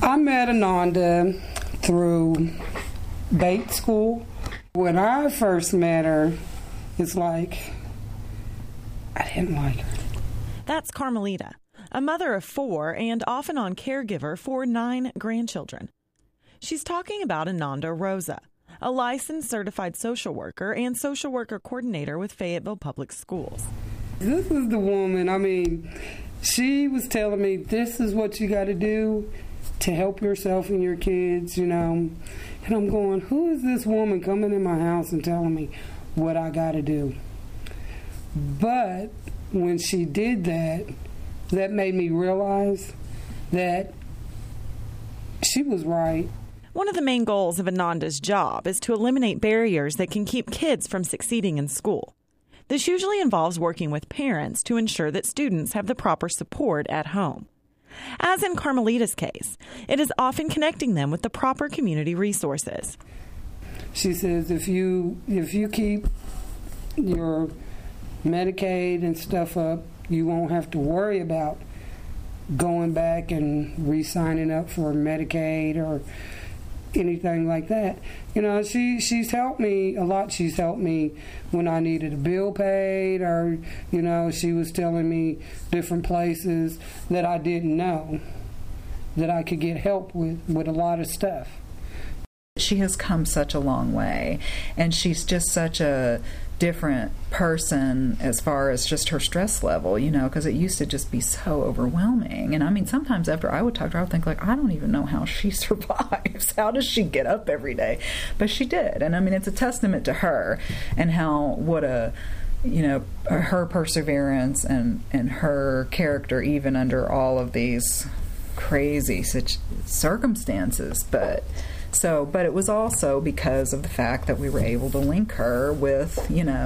I met Ananda through Bates School. When I first met her, it's like I didn't like her. That's Carmelita, a mother of 4 and off and on caregiver for 9 grandchildren. She's talking about Ananda Rosa, a licensed certified social worker and social worker coordinator with Fayetteville Public Schools. This is the woman, she was telling me, this is what you got to do to help yourself and your kids, And I'm going, who is this woman coming in my house and telling me what I got to do? But when she did that, that made me realize that she was right. One of the main goals of Ananda's job is to eliminate barriers that can keep kids from succeeding in school. This usually involves working with parents to ensure that students have the proper support at home. As in Carmelita's case, it is often connecting them with the proper community resources. She says if you keep your Medicaid and stuff up, you won't have to worry about going back and re-signing up for Medicaid or anything like that. She's helped me a lot. She's helped me when I needed a bill paid, or, she was telling me different places that I didn't know that I could get help with a lot of stuff. She has come such a long way, and she's just such a different person as far as just her stress level, because it used to just be so overwhelming. And sometimes after I would talk to her, I would think, I don't even know how she survives. How does she get up every day? But she did. And it's a testament to her and her perseverance and her character, even under all of these crazy circumstances. But it was also because of the fact that we were able to link her with,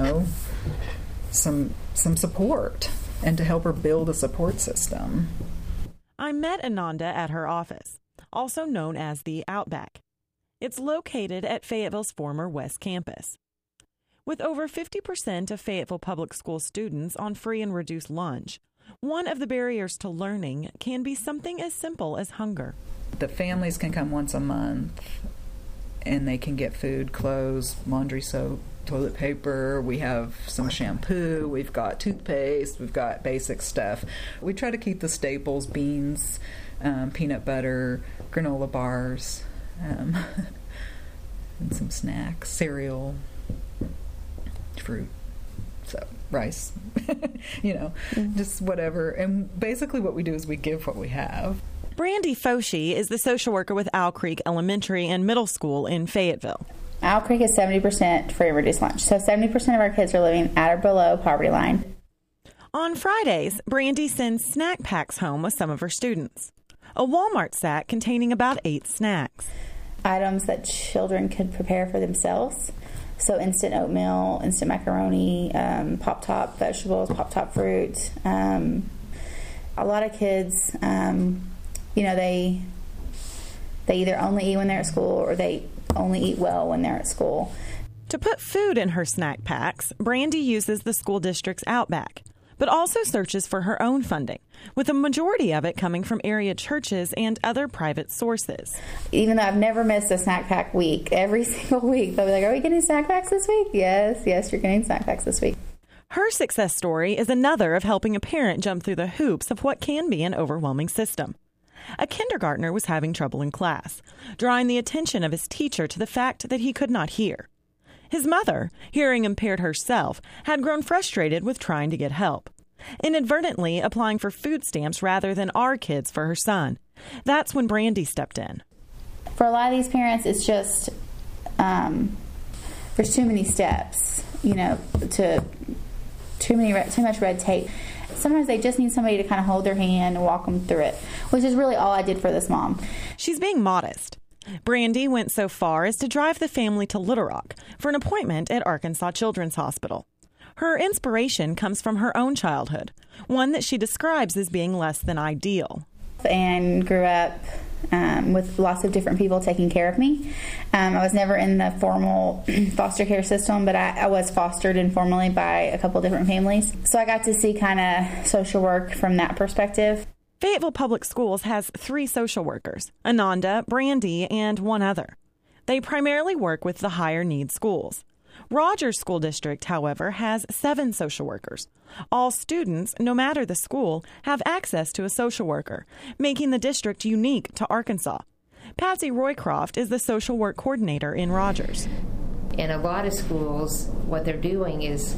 some support and to help her build a support system. I met Ananda at her office, also known as the Outback. It's located at Fayetteville's former West Campus. With over 50% of Fayetteville Public School students on free and reduced lunch, one of the barriers to learning can be something as simple as hunger. The families can come once a month, and they can get food, clothes, laundry soap, toilet paper. We have some shampoo. We've got toothpaste. We've got basic stuff. We try to keep the staples: beans, peanut butter, granola bars, and some snacks, cereal, fruit, rice, just whatever. And basically what we do is we give what we have. Brandy Foshi is the social worker with Owl Creek Elementary and Middle School in Fayetteville. Owl Creek is 70% free and reduced lunch. So 70% of our kids are living at or below poverty line. On Fridays, Brandy sends snack packs home with some of her students. A Walmart sack containing about 8 snacks. Items that children could prepare for themselves. So instant oatmeal, instant macaroni, Pop-Top vegetables, Pop-Top fruit. A lot of kids... they either only eat when they're at school or they only eat well when they're at school. To put food in her snack packs, Brandy uses the school district's Outback, but also searches for her own funding, with a majority of it coming from area churches and other private sources. Even though I've never missed a snack pack week, every single week they'll be like, are we getting snack packs this week? Yes, you're getting snack packs this week. Her success story is another of helping a parent jump through the hoops of what can be an overwhelming system. A kindergartner was having trouble in class, drawing the attention of his teacher to the fact that he could not hear. His mother, hearing impaired herself, had grown frustrated with trying to get help, inadvertently applying for food stamps rather than our kids for her son. That's when Brandy stepped in. For a lot of these parents, it's just there's too many steps, too much red tape. Sometimes they just need somebody to kind of hold their hand and walk them through it, which is really all I did for this mom. She's being modest. Brandy went so far as to drive the family to Little Rock for an appointment at Arkansas Children's Hospital. Her inspiration comes from her own childhood, one that she describes as being less than ideal. And grew up with lots of different people taking care of me. I was never in the formal foster care system, but I was fostered informally by a couple different families. So I got to see kind of social work from that perspective. Fayetteville Public Schools has 3 social workers, Ananda, Brandy, and one other. They primarily work with the higher needs schools. Rogers School District, however, has 7 social workers. All students, no matter the school, have access to a social worker, making the district unique to Arkansas. Patsy Roycroft is the social work coordinator in Rogers. In a lot of schools, what they're doing is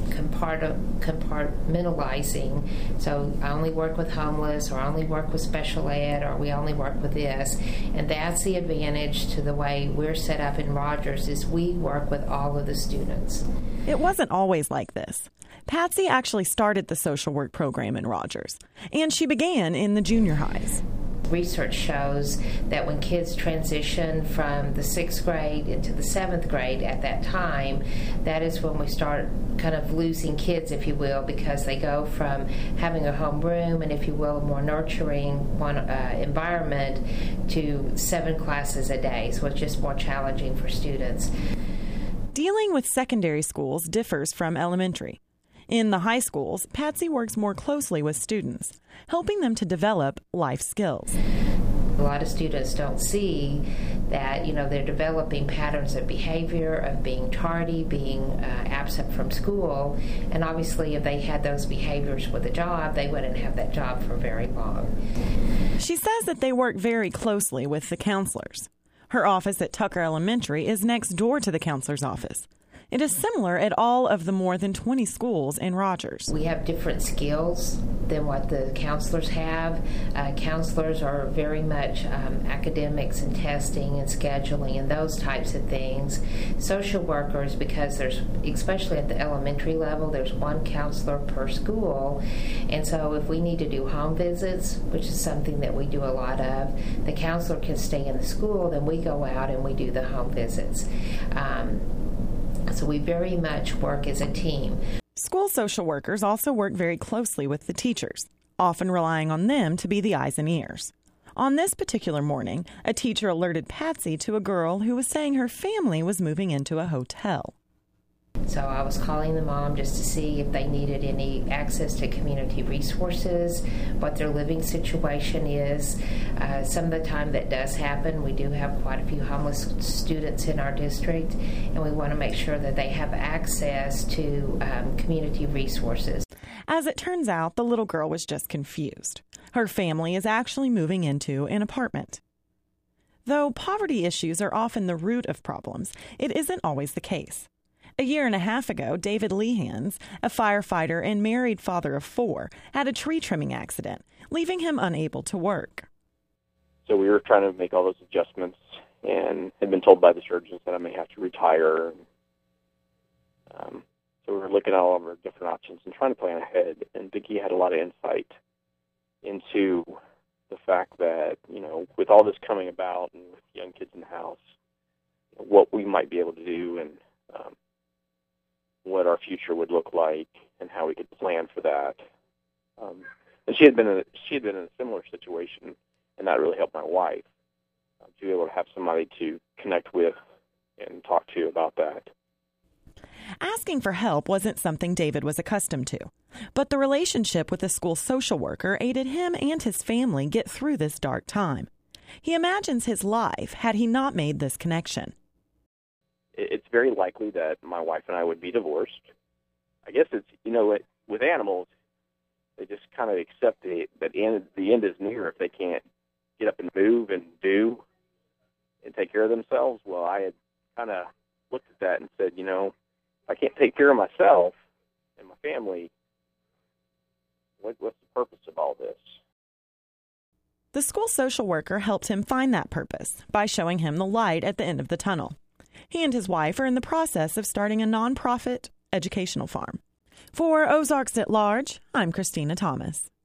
compartmentalizing. So I only work with homeless, or I only work with special ed, or we only work with this. And that's the advantage to the way we're set up in Rogers, is we work with all of the students. It wasn't always like this. Patsy actually started the social work program in Rogers, and she began in the junior highs. Research shows that when kids transition from the 6th grade into the 7th grade at that time, that is when we start kind of losing kids, if you will, because they go from having a home room and, if you will, a more nurturing environment to 7 classes a day. So it's just more challenging for students. Dealing with secondary schools differs from elementary. In the high schools, Patsy works more closely with students, helping them to develop life skills. A lot of students don't see that, they're developing patterns of behavior, of being tardy, being absent from school. And obviously, if they had those behaviors with a job, they wouldn't have that job for very long. She says that they work very closely with the counselors. Her office at Tucker Elementary is next door to the counselor's office. It is similar at all of the more than 20 schools in Rogers. We have different skills than what the counselors have. Counselors are very much academics and testing and scheduling and those types of things. Social workers, because there's, especially at the elementary level, there's 1 counselor per school. And so if we need to do home visits, which is something that we do a lot of, the counselor can stay in the school, then we go out and we do the home visits. So we very much work as a team. School social workers also work very closely with the teachers, often relying on them to be the eyes and ears. On this particular morning, a teacher alerted Patsy to a girl who was saying her family was moving into a hotel. So I was calling the mom just to see if they needed any access to community resources, what their living situation is. Some of the time that does happen. We do have quite a few homeless students in our district, and we want to make sure that they have access to community resources. As it turns out, the little girl was just confused. Her family is actually moving into an apartment. Though poverty issues are often the root of problems, it isn't always the case. A year and a half ago, David Lehans, a firefighter and married father of 4, had a tree trimming accident, leaving him unable to work. So we were trying to make all those adjustments and had been told by the surgeons that I may have to retire. So we were looking at all of our different options and trying to plan ahead. And Vicki had a lot of insight into the fact that, with all this coming about and with young kids in the house, what we might be able to do and what our future would look like and how we could plan for that. And she had been in a similar situation, and that really helped my wife to be able to have somebody to connect with and talk to about that. Asking for help wasn't something David was accustomed to, but the relationship with the school social worker aided him and his family get through this dark time. He imagines his life had he not made this connection. It's very likely that my wife and I would be divorced. I guess it's, with animals, they just kind of accept that the end is near if they can't get up and move and do and take care of themselves. Well, I had kind of looked at that and said, if I can't take care of myself and my family, what's the purpose of all this? The school social worker helped him find that purpose by showing him the light at the end of the tunnel. He and his wife are in the process of starting a nonprofit educational farm. For Ozarks at Large, I'm Christina Thomas.